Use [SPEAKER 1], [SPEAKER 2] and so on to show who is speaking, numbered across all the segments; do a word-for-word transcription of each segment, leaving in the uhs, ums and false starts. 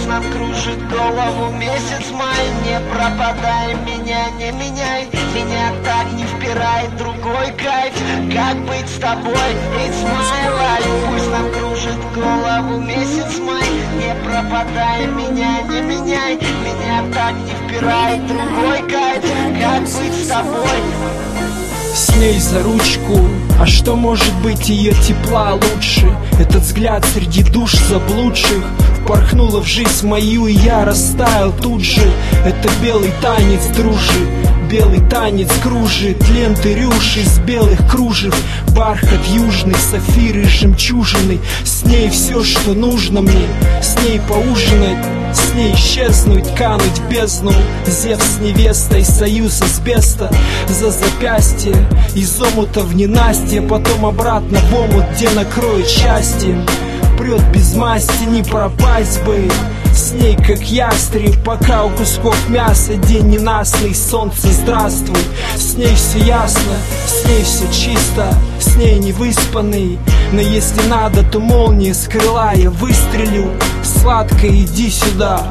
[SPEAKER 1] нам кружит голову месяц май. Не пропадай, меня не меняй, меня так не впирает другой кайф. Как быть с тобой, it's my life. Пусть нам кружит голову месяц май. Не пропадай, меня не меняй, меня так не впирает другой кайф. Как быть с тобой?
[SPEAKER 2] С ней за ручку, а что может быть ее тепла лучше? Этот взгляд среди душ заблудших впорхнула в жизнь мою, и я растаял тут же. Это белый танец, дружи, белый танец кружит ленты рюш из белых кружев. Бархат южный, сафиры, жемчужины. С ней все, что нужно мне, с ней поужинать, с ней исчезнуть, кануть в бездну. Зевс с невестой, союз асбеста за запястье, из омута в ненастье, потом обратно в омут, где накроет счастье. Прет без масти, не пропасть бы с ней, как ястреб, пока у кусков мяса день ненастный, солнце здравствуй. С ней все ясно, с ней все чисто, с ней не выспанный. Но если надо, то молния с крыла я выстрелю. Сладко, иди сюда.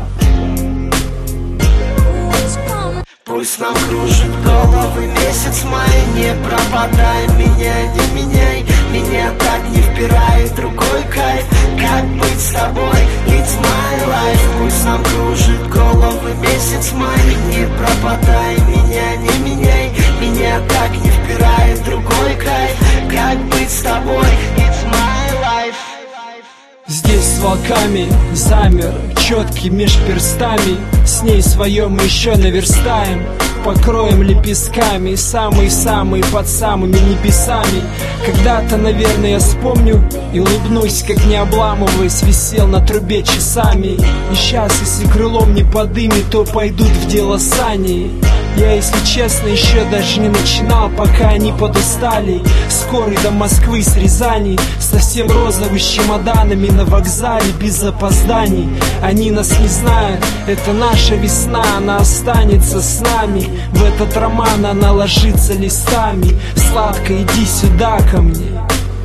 [SPEAKER 1] Пусть нам кружит головы месяц май. Не пропадай, меня не меняй, меня так не впирает другой кайф. Как быть с тобой, it's my life. Пусть нам кружит головы месяц май. Не пропадай, меня не меняй, меня так не впирает другой кайф. Как быть с тобой, it's my life.
[SPEAKER 2] Здесь с волками замер, четкий меж перстами. С ней свое мы еще наверстаем, покроем лепестками, самый-самый под самыми небесами. Когда-то, наверное, я вспомню и улыбнусь, как не обламываясь, висел на трубе часами. И сейчас, если крылом не подымет, то пойдут в дело сани. Я, если честно, еще даже не начинал, пока они подустали. Скорый до Москвы с Рязани, совсем розовый, с чемоданами на вокзале, без опозданий. Они нас не знают, это наша весна, она останется с нами. В этот роман она ложится листами. Сладко, иди сюда ко мне.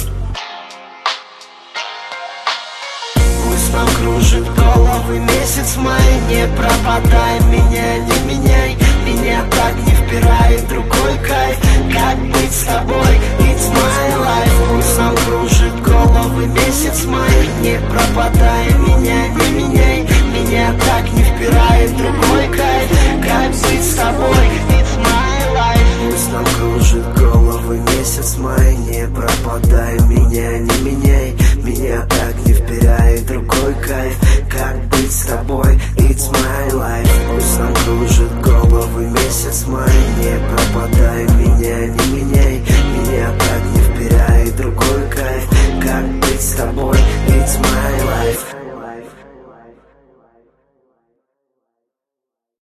[SPEAKER 1] Пусть нам кружит головы месяц май. Не пропадай, меня не меняй, меня так не впирает другой кайф. Как быть с тобой, it's my life. Пусть нам кружит головы месяц май. Не пропадай, меня не меняй, меня так не впирает другой кайф. Как быть с тобой, it's my life. Пусть нам кружит головы месяц май. Не пропадай, меня не меняй, меня так не впирает другой кайф. Как быть с тобой, it's my life. Пусть нам кружит головы месяц май. Не пропадай, меня не